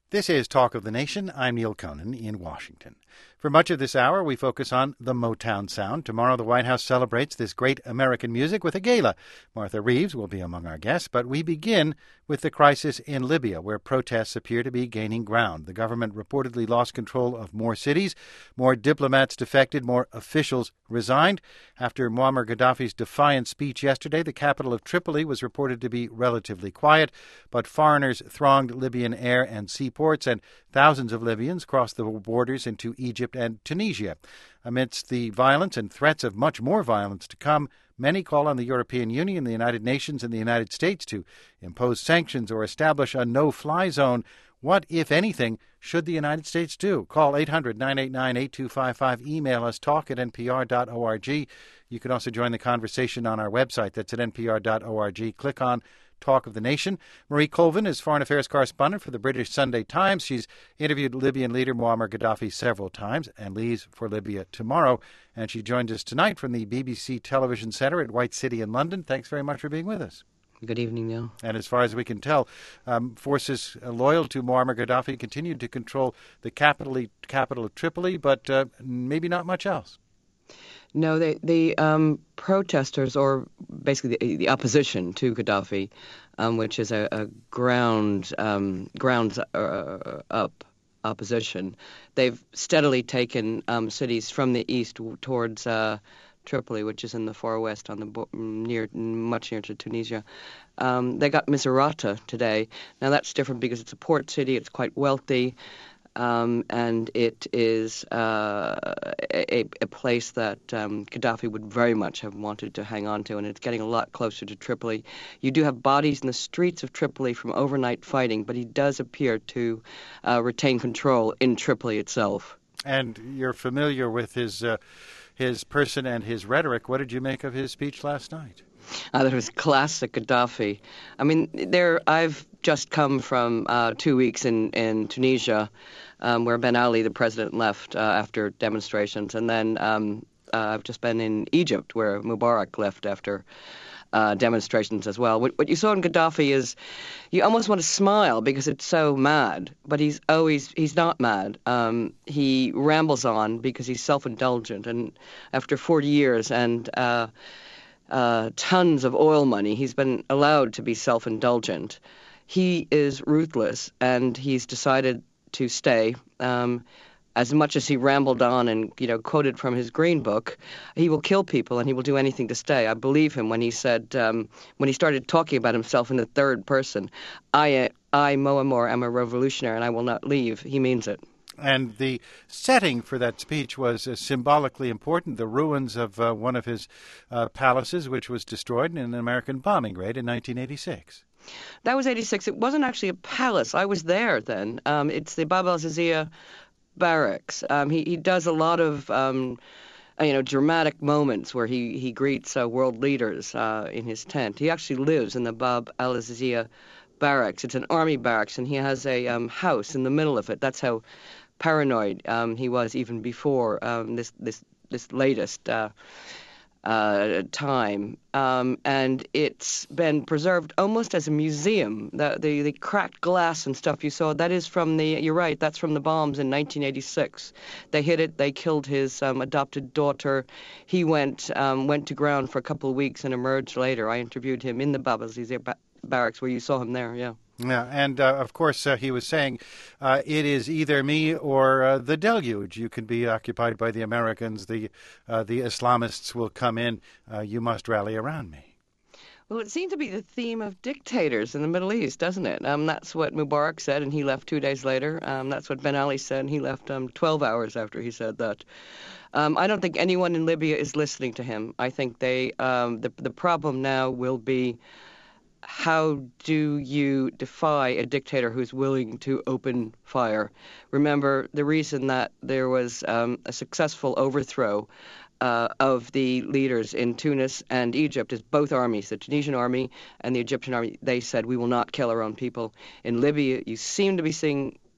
This is Talk of the Nation. I'm Neil Conan in Washington. For much of this hour, we focus on the Motown sound. Tomorrow, the White House celebrates this great American music with a gala. Martha Reeves will be among our guests, but we begin with the crisis in Libya, where protests appear to be gaining ground. The government reportedly lost control of more cities, more diplomats defected, more officials resigned. After Muammar Gaddafi's defiant speech yesterday, the capital of Tripoli was reported to be relatively quiet, but foreigners thronged Libyan air and seaports, and thousands of Libyans crossed the borders into Egypt and Tunisia. Amidst the violence and threats of much more violence to come, many call on the European Union, the United Nations, and the United States to impose sanctions or establish a no-fly zone. What, if anything, should the United States do? Call 800-989-8255. Email us, talk@npr.org. You can also join the conversation on our website. That's at npr.org. Click on Talk of the Nation. Marie Colvin is foreign affairs correspondent for the British Sunday Times. She's interviewed Libyan leader Muammar Gaddafi several times and leaves for Libya tomorrow. And she joined us tonight from the BBC Television Centre at White City in London. Thanks very much for being with us. Good evening, Neil. And as far as we can tell, forces loyal to Muammar Gaddafi continued to control the capital of Tripoli, but maybe not much else. No, the protesters, or basically the opposition to Gaddafi, which is a grounds up opposition, they've steadily taken cities from the east towards Tripoli, which is in the far west, on the much near to Tunisia. They got Misrata today. Now that's different because it's a port city. It's quite wealthy. And it is a place that Gaddafi would very much have wanted to hang on to, and it's getting a lot closer to Tripoli. You do have bodies in the streets of Tripoli from overnight fighting, but he does appear to retain control in Tripoli itself. And you're familiar with his person and his rhetoric. What did you make of his speech last night? That was classic Gaddafi. I mean, I've just come from 2 weeks in Tunisia, where Ben Ali, the president, left after demonstrations. And then I've just been in Egypt, where Mubarak left after demonstrations as well. What you saw in Gaddafi is you almost want to smile because it's so mad, but he's not mad. He rambles on because he's self-indulgent. And after 40 years and tons of oil money, he's been allowed to be self-indulgent. He is ruthless, and he's decided to stay. As much as he rambled on and quoted from his Green Book, he will kill people and he will do anything to stay. I believe him when he said, when he started talking about himself in the third person, I Muammar, am a revolutionary and I will not leave. He means it. And the setting for that speech was symbolically important. The ruins of one of his palaces, which was destroyed in an American bombing raid in 1986. That was 86. It wasn't actually a palace. I was there then. It's the Bab al-Zizia barracks. He does a lot of dramatic moments where he greets world leaders in his tent. He actually lives in the Bab al-Zizia barracks. It's an army barracks, and he has a house in the middle of it. That's how paranoid he was even before this latest time, and it's been preserved almost as a museum. The cracked glass and stuff you saw, that is from you're right, that's from the bombs in 1986. They hit it, they killed his adopted daughter. He went to ground for a couple of weeks and emerged later. I interviewed him in the Bab al-Zizia barracks where you saw him there, yeah. Yeah, and of course he was saying it is either me or the deluge. You can be occupied by the Americans. The Islamists will come in. You must rally around me. Well, it seemed to be the theme of dictators in the Middle East, doesn't it? That's what Mubarak said, and he left 2 days later. That's what Ben Ali said, and he left 12 hours after he said that. I don't think anyone in Libya is listening to him. I think the problem now will be, how do you defy a dictator who's willing to open fire? Remember, the reason that there was a successful overthrow of the leaders in Tunis and Egypt is both armies, the Tunisian army and the Egyptian army, they said, we will not kill our own people. In Libya, you seem to be seeing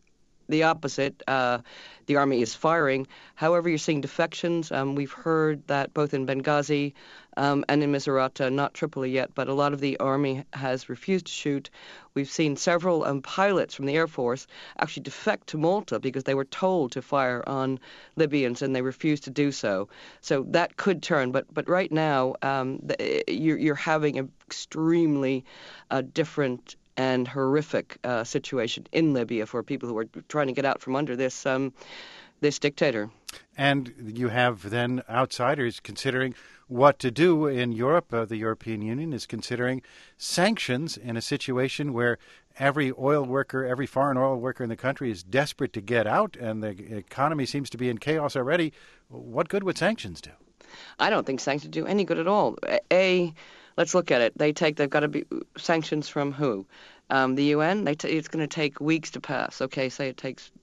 the opposite. The army is firing. However, you're seeing defections. We've heard that both in Benghazi and in Misrata, not Tripoli yet, but a lot of the army has refused to shoot. We've seen several pilots from the Air Force actually defect to Malta because they were told to fire on Libyans and they refused to do so. So that could turn. But right now, you're having an extremely different and horrific situation in Libya for people who are trying to get out from under this dictator. And you have then outsiders considering what to do in Europe. The European Union is considering sanctions in a situation where every foreign oil worker in the country is desperate to get out, and the economy seems to be in chaos already. What good would sanctions do? I don't think sanctions do any good at all. Let's look at it. They've got to be sanctions from who? The UN. It's going to take weeks to pass. Okay, say it takes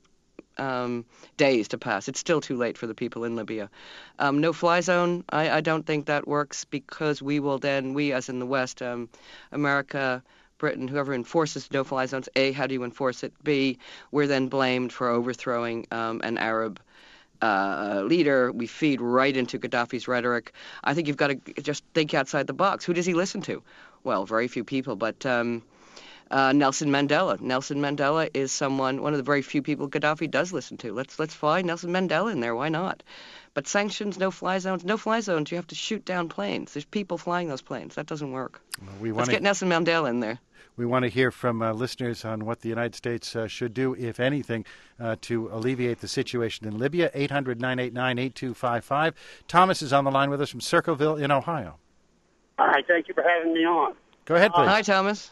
days to pass. It's still too late for the people in Libya. No-fly zone. I don't think that works because we as in the West, America, Britain, whoever enforces no-fly zones. A, how do you enforce it? B, we're then blamed for overthrowing an Arab leader. We feed right into Gaddafi's rhetoric. I think you've got to just think outside the box. Who does he listen to? Well, very few people, but Nelson Mandela. Nelson Mandela is one of the very few people Gaddafi does listen to. Let's fly Nelson Mandela in there. Why not? But sanctions, no-fly zones. No-fly zones, you have to shoot down planes. There's people flying those planes. That doesn't work. Let's get Nelson Mandela in there. We want to hear from listeners on what the United States should do, if anything, to alleviate the situation in Libya. 800-989-8255. Thomas is on the line with us from Circleville in Ohio. Hi, thank you for having me on. Go ahead, please. Hi, Thomas.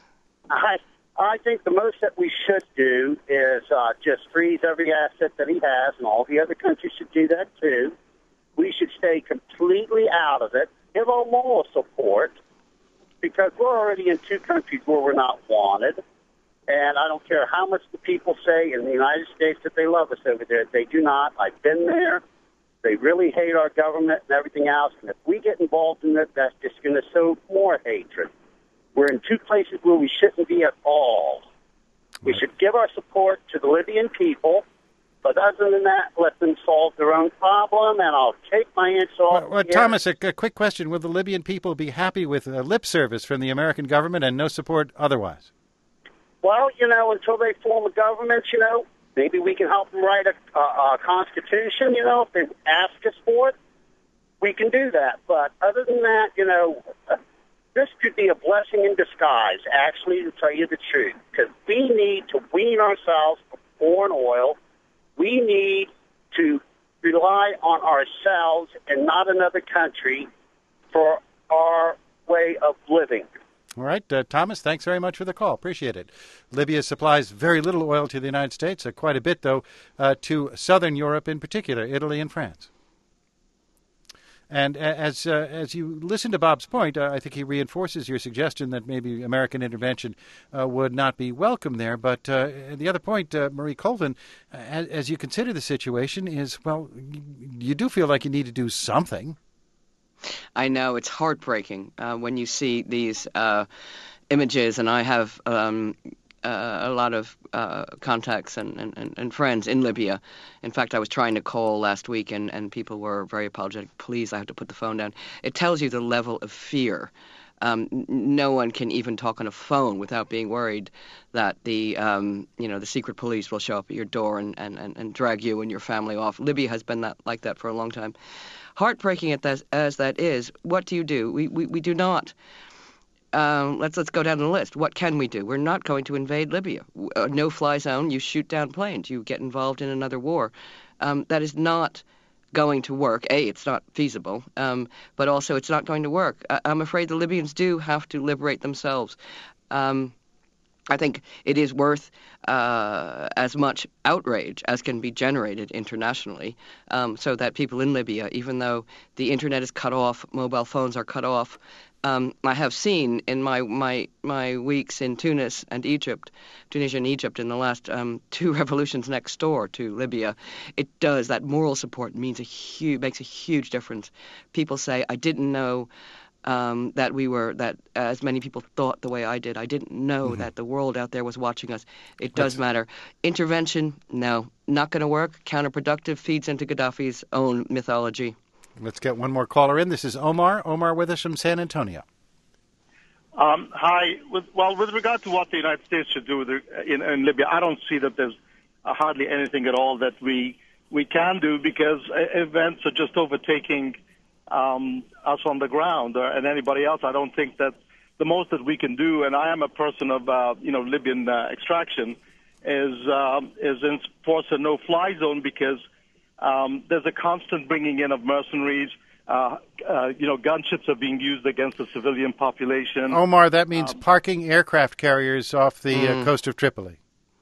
I think the most that we should do is just freeze every asset that he has, and all the other countries should do that too. We should stay completely out of it, give our moral support, because we're already in two countries where we're not wanted. And I don't care how much the people say in the United States that they love us over there. They do not. I've been there. They really hate our government and everything else. And if we get involved in it, that's just going to sow more hatred. We're in two places where we shouldn't be at all. We should give our support to the Libyan people, but other than that, let them solve their own problem, and I'll take my answer off. Well, Thomas, a quick question. Will the Libyan people be happy with lip service from the American government and no support otherwise? Well, until they form a government, maybe we can help them write a constitution, if they ask us for it. We can do that. But other than that, this could be a blessing in disguise, actually, to tell you the truth, because we need to wean ourselves from foreign oil. We need to rely on ourselves and not another country for our way of living. All right, Thomas, thanks very much for the call. Appreciate it. Libya supplies very little oil to the United States, quite a bit, though, to southern Europe in particular, Italy and France. And as you listen to Bob's point, I think he reinforces your suggestion that maybe American intervention would not be welcome there. But the other point, Marie Colvin, as you consider the situation, is, well, you do feel like you need to do something. I know. It's heartbreaking when you see these images, and I have a lot of contacts and friends in Libya. In fact, I was trying to call last week, and people were very apologetic. Please, I have to put the phone down. It tells you the level of fear. No one can even talk on a phone without being worried that the secret police will show up at your door and drag you and your family off. Libya has been like that for a long time. Heartbreaking as that is, what do? We do not. Let's go down the list. What can we do? We're not going to invade Libya. No-fly zone, you shoot down planes. You get involved in another war. That is not going to work. A, it's not feasible, but also it's not going to work. I'm afraid the Libyans do have to liberate themselves. I think it is worth as much outrage as can be generated internationally, so that people in Libya, even though the internet is cut off, mobile phones are cut off. I have seen in my weeks in Tunisia and Egypt, in the last two revolutions next door to Libya, that moral support makes a huge difference. People say, I didn't know that as many people thought the way I did. I didn't know that the world out there was watching us. It does matter. Intervention, no, not going to work. Counterproductive, feeds into Gaddafi's own mythology. Let's get one more caller in. This is Omar. Omar with us from San Antonio. Hi. With regard to what the United States should do in Libya, I don't see that there's hardly anything at all that we can do, because events are just overtaking us on the ground and anybody else. I don't think that the most that we can do, and I am a person of Libyan extraction, is enforce a no-fly zone, because there's a constant bringing in of mercenaries. Gunships are being used against the civilian population. Omar, that means parking aircraft carriers off the coast of Tripoli.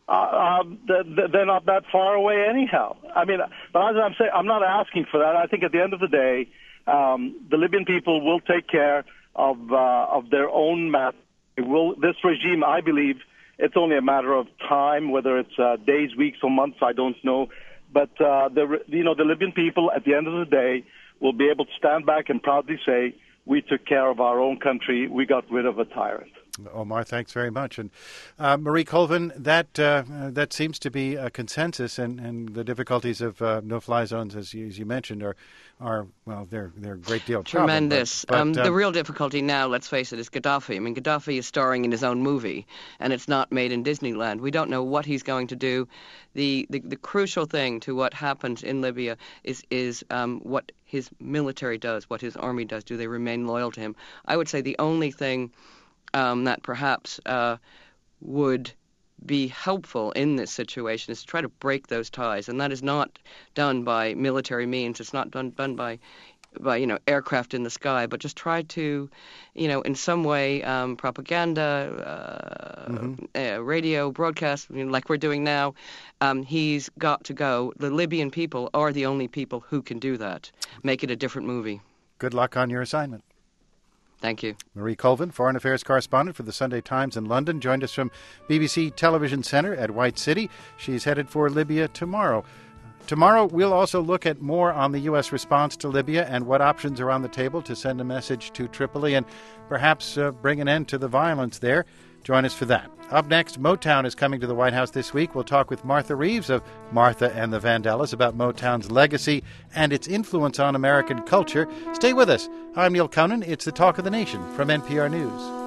They're not that far away anyhow. I mean, but as I'm saying, I'm not asking for that. I think at the end of the day, the Libyan people will take care of their own matter. This regime, I believe, it's only a matter of time, whether it's days, weeks, or months, I don't know. But the Libyan people, at the end of the day, will be able to stand back and proudly say, we took care of our own country, we got rid of a tyrant. Omar, thanks very much. And Marie Colvin, that seems to be a consensus, and the difficulties of no-fly zones, as you mentioned, are they're a great deal. Tremendous. But, the real difficulty now, let's face it, is Gaddafi. I mean, Gaddafi is starring in his own movie, and it's not made in Disneyland. We don't know what he's going to do. The crucial thing to what happens in Libya is what his military does, what his army does. Do they remain loyal to him? I would say the only thing that perhaps would be helpful in this situation is to try to break those ties, and that is not done by military means. It's not done by aircraft in the sky, but just try to, in some way, propaganda, radio broadcast, like we're doing now. He's got to go. The Libyan people are the only people who can do that. Make it a different movie. Good luck on your assignment. Thank you. Marie Colvin, Foreign Affairs correspondent for the Sunday Times in London, joined us from BBC Television Centre at White City. She's headed for Libya tomorrow. Tomorrow, we'll also look at more on the U.S. response to Libya and what options are on the table to send a message to Tripoli and perhaps bring an end to the violence there. Join us for that. Up next, Motown is coming to the White House this week. We'll talk with Martha Reeves of Martha and the Vandellas about Motown's legacy and its influence on American culture. Stay with us. I'm Neil Conan. It's the Talk of the Nation from NPR News.